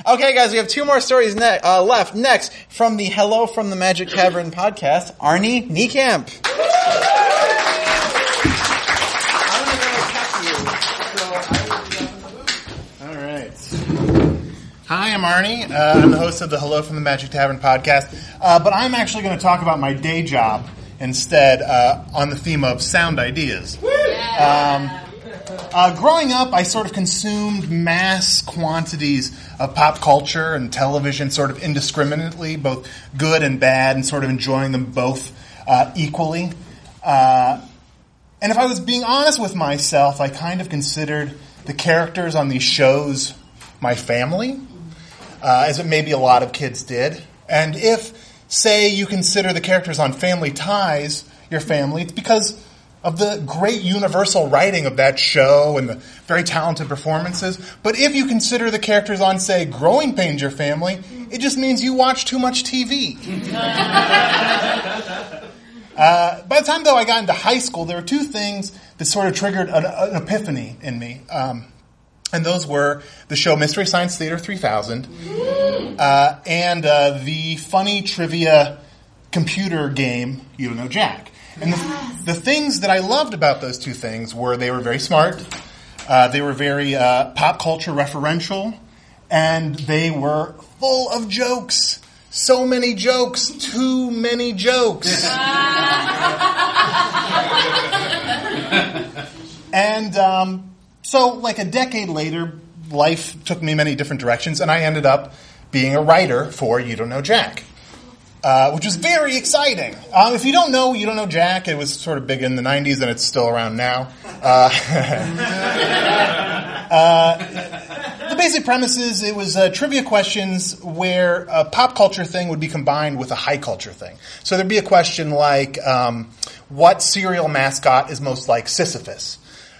Okay, guys, we have two more stories left. Next, from the Hello from the Magic Tavern podcast, Arnie Niekamp. All right. Hi, I'm Arnie. I'm the host of the Hello from the Magic Tavern podcast, but I'm actually going to talk about my day job instead on the theme of sound ideas. Growing up, I sort of consumed mass quantities of pop culture and television sort of indiscriminately, both good and bad, and sort of enjoying them both equally. And if I was being honest with myself, I kind of considered the characters on these shows my family, as maybe a lot of kids did. And if, say, you consider the characters on Family Ties your family, it's because of the great universal writing of that show and the very talented performances. But if you consider the characters on, say, Growing Pains your family, it just means you watch too much TV. By the time, though, I got into high school, there were two things that sort of triggered an epiphany in me. And those were the show Mystery Science Theater 3000 and the funny trivia computer game You Don't Know Jack. And the things that I loved about those two things were they were very smart, they were very pop culture referential, and they were full of jokes. So many jokes, too many jokes. And so like a decade later, life took me many different directions, and I ended up being a writer for You Don't Know Jack. Which was very exciting. If you don't know Jack, it was sort of big in the 90s and it's still around now. The basic premise is it was trivia questions where a pop culture thing would be combined with a high culture thing. So there'd be a question like, what cereal mascot is most like Sisyphus?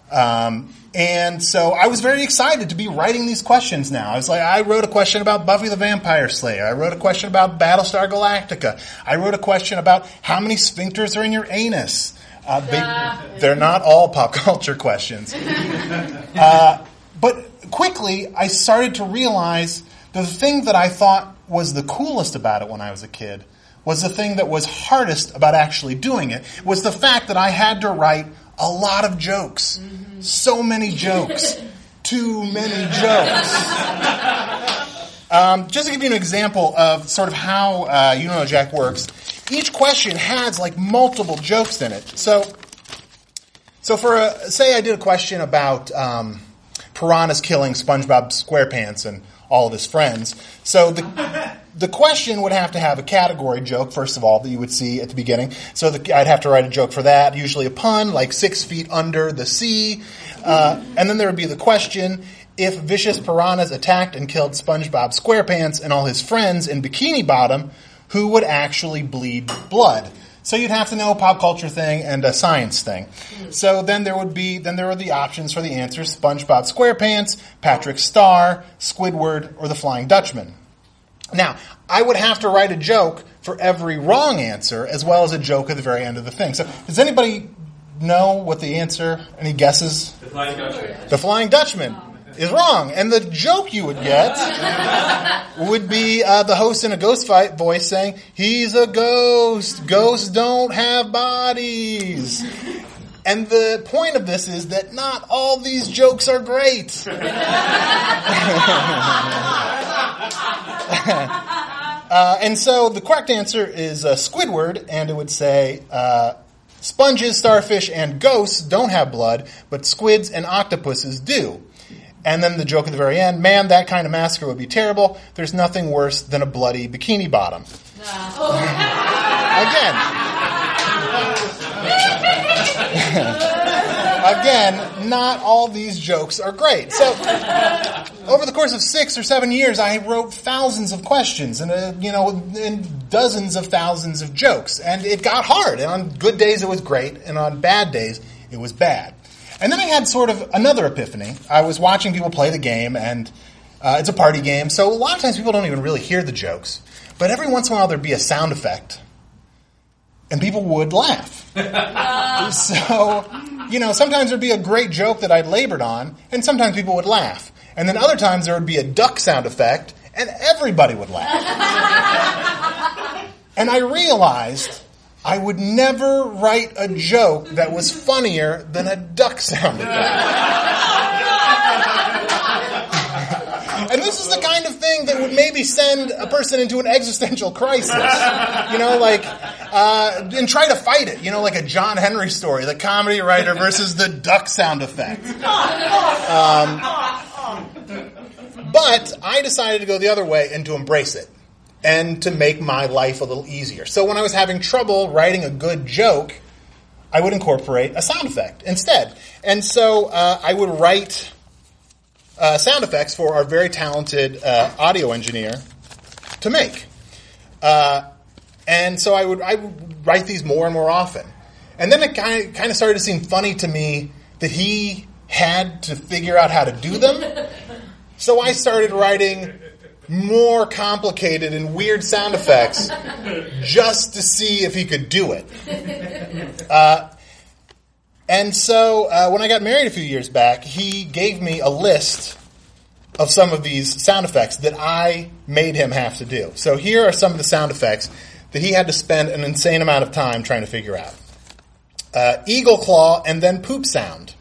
And so I was very excited to be writing these questions now. I wrote a question about Buffy the Vampire Slayer. I wrote a question about Battlestar Galactica. I wrote a question about how many sphincters are in your anus. They're not all pop culture questions. But quickly, I started to realize that the thing that I thought was the coolest about it when I was a kid was the thing that was hardest about actually doing it, was the fact that I had to write a lot of jokes. So many jokes. Too many jokes. Just to give you an example of sort of how You Don't Know Jack works, each question has like multiple jokes in it. So for say I did a question about piranhas killing SpongeBob SquarePants and all of his friends. So the question would have to have a category joke, first of all, that you would see at the beginning. So I'd have to write a joke for that, usually a pun, like 6 feet under the sea. And then there would be the question, if vicious piranhas attacked and killed SpongeBob SquarePants and all his friends in Bikini Bottom, who would actually bleed blood? So you'd have to know a pop culture thing and a science thing. So then there were the options for the answers: SpongeBob SquarePants, Patrick Star, Squidward, or the Flying Dutchman. Now, I would have to write a joke for every wrong answer, as well as a joke at the very end of the thing. So does anybody know what the answer, any guesses? The Flying Dutchman. The Flying Dutchman is wrong. And the joke you would get would be the host in a ghost fight voice saying, "He's a ghost. Ghosts don't have bodies." And the point of this is that not all these jokes are great. And so the correct answer is Squidward, and it would say, sponges, starfish, and ghosts don't have blood, but squids and octopuses do. And then the joke at the very end, man, that kind of massacre would be terrible. There's nothing worse than a bloody Bikini Bottom. Again, not all these jokes are great. So, over the course of 6 or 7 years, I wrote thousands of questions and and dozens of thousands of jokes. And it got hard. And on good days, it was great. And on bad days, it was bad. And then I had sort of another epiphany. I was watching people play the game, and it's a party game. So a lot of times people don't even really hear the jokes. But every once in a while, there'd be a sound effect. And people would laugh. So, sometimes there'd be a great joke that I'd labored on, and sometimes people would laugh. And then other times there would be a duck sound effect, and everybody would laugh. And I realized I would never write a joke that was funnier than a duck sound effect. And this is the kind of thing that would maybe send a person into an existential crisis. And try to fight it. Like a John Henry story, the comedy writer versus the duck sound effect. But I decided to go the other way and to embrace it. And to make my life a little easier. So when I was having trouble writing a good joke, I would incorporate a sound effect instead. And so I would write sound effects for our very talented audio engineer to make. And so I would write these more and more often. And then it kind of started to seem funny to me that he had to figure out how to do them. So I started writing more complicated and weird sound effects just to see if he could do it. And so when I got married a few years back, he gave me a list of some of these sound effects that I made him have to do. So here are some of the sound effects that he had to spend an insane amount of time trying to figure out. Eagle claw and then poop sound.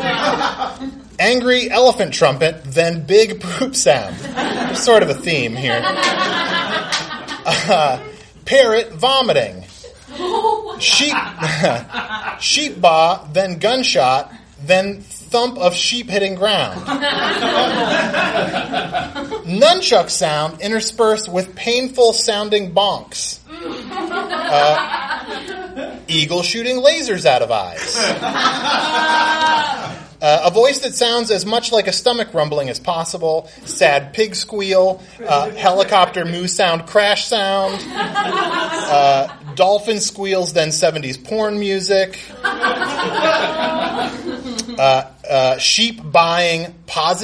Angry elephant trumpet, then big poop sound. There's sort of a theme here. Parrot vomiting. Sheep baa, then gunshot, then thump of sheep hitting ground. Nunchuck sound interspersed with painful sounding bonks. Eagle shooting lasers out of eyes. A voice that sounds as much like a stomach rumbling as possible. Sad pig squeal. Helicopter moo sound crash sound. Dolphin squeals, then 70s porn music. Sheep buying positively, ?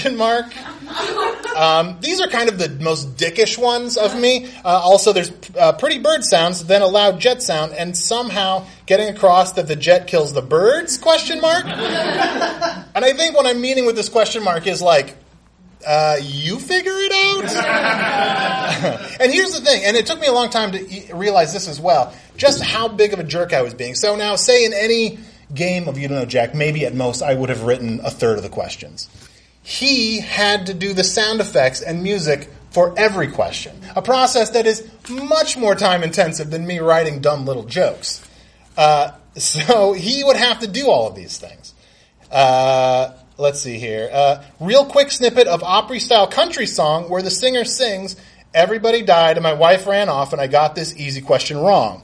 These are kind of the most dickish ones of me. Also, there's pretty bird sounds, then a loud jet sound, and somehow getting across that the jet kills the birds, ? And I think what I'm meaning with this question mark is like, you figure it out? And here's the thing, and it took me a long time to realize this as well, just how big of a jerk I was being. So now, say in any game of You Don't Know Jack, maybe at most I would have written a third of the questions. He had to do the sound effects and music for every question, a process that is much more time-intensive than me writing dumb little jokes. So he would have to do all of these things. Let's see here. Real quick snippet of Opry-style country song where the singer sings, "Everybody died and my wife ran off and I got this easy question wrong."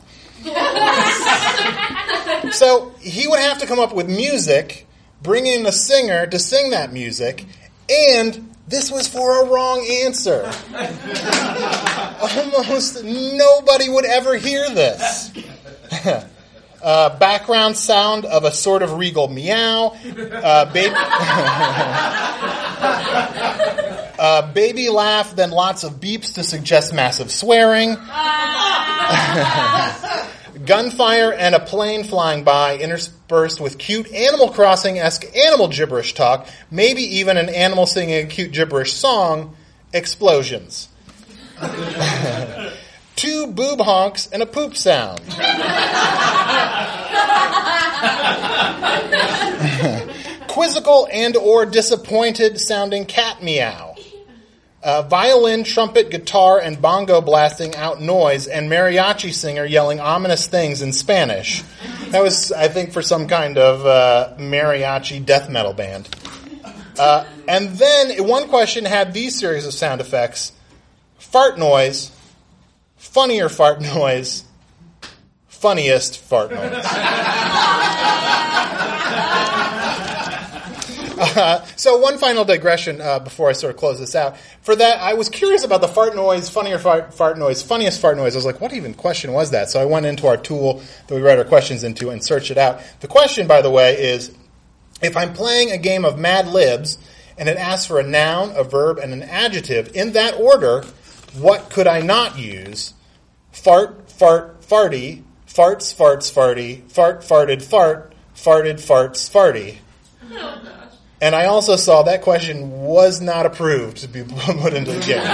So he would have to come up with music, bring in a singer to sing that music, and this was for a wrong answer. Almost nobody would ever hear this. Background sound of a sort of regal meow. Baby laugh, then lots of beeps to suggest massive swearing. Gunfire and a plane flying by interspersed with cute Animal Crossing-esque animal gibberish talk, maybe even an animal singing a cute gibberish song, explosions. 2 boob honks and a poop sound. Quizzical and or disappointed sounding cat meow. Violin, trumpet, guitar, and bongo blasting out noise, and mariachi singer yelling ominous things in Spanish. That was, I think, for some kind of mariachi death metal band. And then one question had these series of sound effects. Fart noise, funnier fart noise, funniest fart noise. So one final digression before I sort of close this out. For that, I was curious about the fart noise, funnier fart noise, funniest fart noise. I was like, what even question was that? So I went into our tool that we write our questions into and searched it out. The question, by the way, is if I'm playing a game of Mad Libs and it asks for a noun, a verb, and an adjective, in that order, what could I not use? Fart, fart, farty, farts, farts, farty, fart, farted, fart, farted, farts, farty. And I also saw that question was not approved to be put into the game.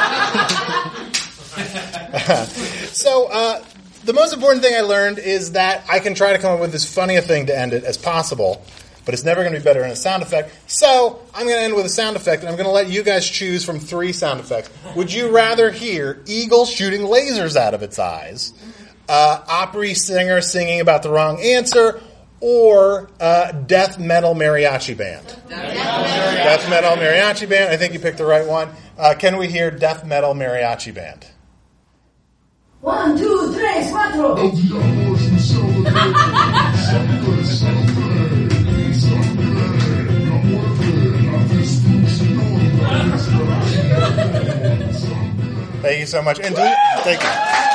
So, the most important thing I learned is that I can try to come up with as funny a thing to end it as possible, but it's never going to be better than a sound effect. So, I'm going to end with a sound effect, and I'm going to let you guys choose from 3 sound effects. Would you rather hear eagle shooting lasers out of its eyes, opera singer singing about the wrong answer, or death metal mariachi band? Death metal mariachi band. I think you picked the right one. Can we hear death metal mariachi band? 1, 2, 3, 4. Thank you so much. And thank you.